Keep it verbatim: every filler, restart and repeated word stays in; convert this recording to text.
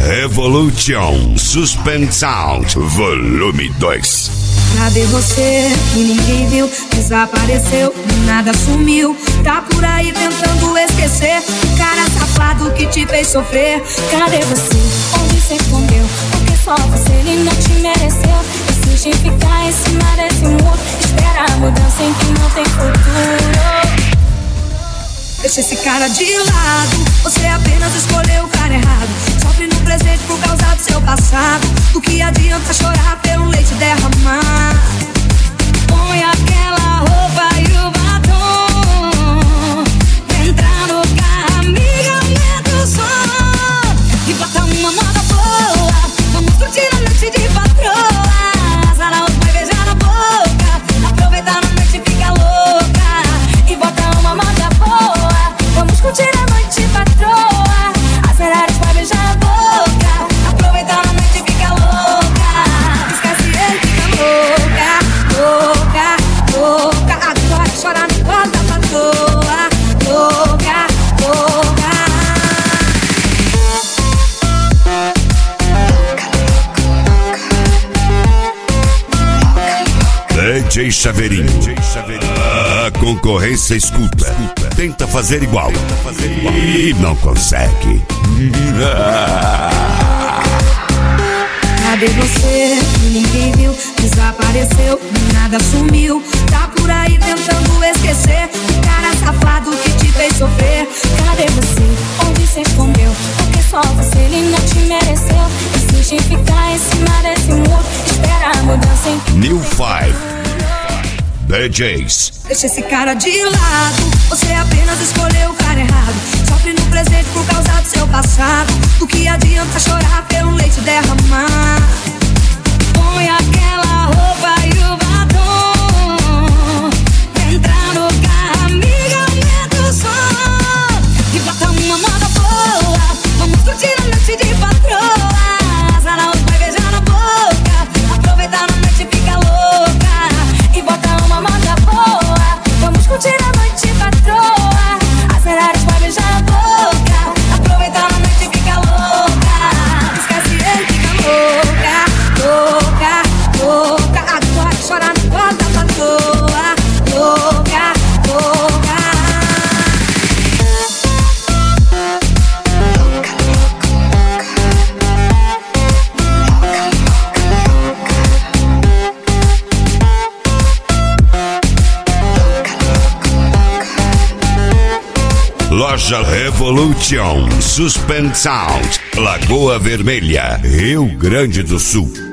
Revolution Suspend Sound Volume dois. Cadê você que ninguém viu? Desapareceu, nada sumiu. Tá por aí tentando esquecer o cara safado que te fez sofrer. Cadê você? Onde você escondeu? Porque só você, ele não te mereceu. Insiste em ficar em cima desse muro. Espera a mudança em que não tem futuro. Deixa esse cara de lado. Você apenas escolheu o cara errado. Sofre no presente por causa do seu passado. Do que adianta chorar pelo leite derramar? Põe aquela roupa e o batom. Entra no carro, amiga, aumenta o som. E bota uma moda boa. Vamos curtir a noite de patroa. Zaraújo vai beijar na boca. Aproveitar a noite e fica louca. E bota uma moda boa. Vamos curtir a noite, patroa. As Ferraris vai beijar a boca. Aproveitar a noite e fica louca. Esquece ele, fica louca. Louca, louca. Agora chora, não bota pra toa. Louca, louca. D J Chaveirinho. A concorrência escuta. Tenta fazer igual. E não consegue. Cadê você que ninguém viu? Desapareceu, nada sumiu. Tá por aí tentando esquecer o cara safado que te fez sofrer. Cadê você? Onde você escondeu? Porque só você, ele não te mereceu. Insiste em ficar em cima desse muro. Espera a mudança em New Five D Js. Deixa esse cara de lado. Você apenas escolheu o cara errado. Sofre no presente por causa do seu passado. Do que adianta chorar pelo leite derramar? Põe aquela roupa e o batom. Entra no carro, amiga, aumenta o som. E bota uma moda boa. Vamos curtir a noite de patroa. Zaraújo vai beijar na boca. Aproveitar a noite e fica louca. E bota uma moda boa. Vamos curtir a noite, patroa. As Ferraris vai beijar a boca. Aproveitar a noite e fica louca. Esquece ele, fica louca. Louca, louca. Agora chora, não bota pra toa. Louca, louca. Loja Revolution Suspend Sound, Lagoa Vermelha, Rio Grande do Sul.